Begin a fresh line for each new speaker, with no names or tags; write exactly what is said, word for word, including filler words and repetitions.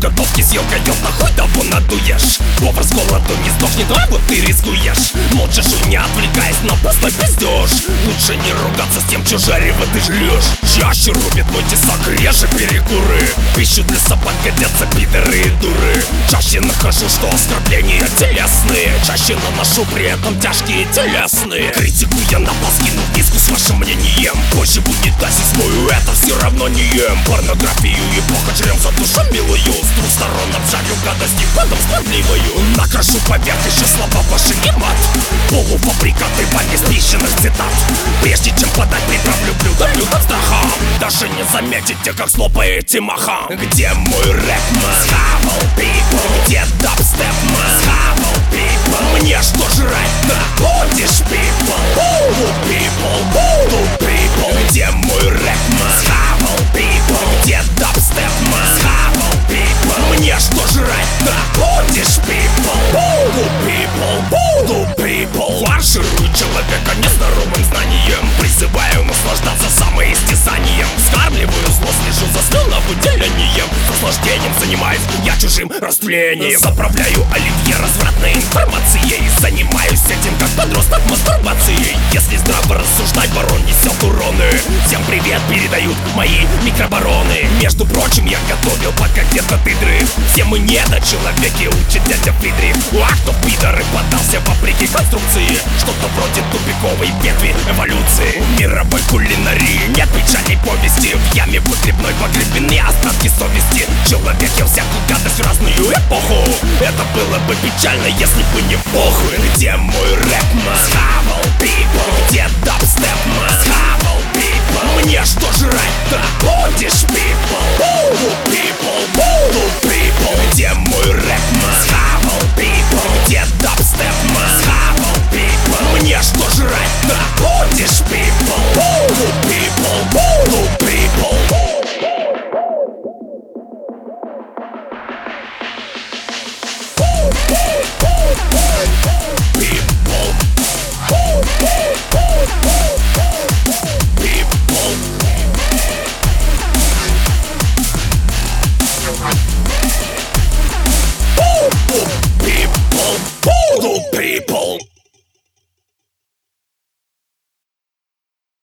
готовке съел койот, нахуй того надуешь. Повар с голоду не сдохнет, а вот ты рискуешь. Молча жуй, не отвлекаясь на пустой пиздеж. Лучше не ругаться с тем, чё жарево ты жрешь. Чаще рубит мой тесак, реже перекуры. Пищу для собак годятся пидоры и дуры. Чаще нахожу, что оскорбления телесные. Чаще наношу при этом тяжкие телесные. Критику я на пол скину диску с вашим мнением. Позже в унитазе смою, это все равно не ем. Порнографию и плохо жрем за душу милую. С двух сторон обжарю гадости, потом справедливую. Накрашу поверх еще слова ваши и мат. Полуфабрикаты вами спищенных цитат. Прежде чем подать, приправлю блюдо блюдо страха. Даже не заметите, как слопаете маха. Где мой рэпман? Схавал people. Где дабстепман? Схавал people. Мне что жрать-то? Будешь people. Буду people. Буду people. Где мой рэпман? Схавал people. Где дабстепман? Схавал people. Мне что жрать-то? Будешь people. Буду people. Буду people. Фарширую человека нездоровым знанием. Призываю наслаждаться самоистязанием. Вскармливаю зло, слежу за слюновыделением. Наслаждением занимаюсь я чужим растлением. Заправляю оливье развратной информацией. Занимаюсь этим как подросток мастурбацией. Если здраво рассуждать, барон несет уроны. Всем привет передают мои микробароны. Между прочим, я готовил, пока где-то ты дрых. Все мы недочеловеки, учит дядя Фридрих. А кто пидоры подался вопреки конструкции. Что-то вроде тупиковой ветви эволюции. В мировой кулинарии нет печальной повести. В яме выгребной погребены остатки совести. Человек ел всякую гадость в разную эпоху. Это было бы печально, если бы не похуй. Где мой рэпман? Схавал people. Где дабстепман? Схавал people. Мне что жрать-то? Будешь people. Буду people. Буду people. Где мой рэпман? Схавал people. Где дабстепман? Схавал people. Мне что жрать-то? Будешь people. Буду people. Буду people.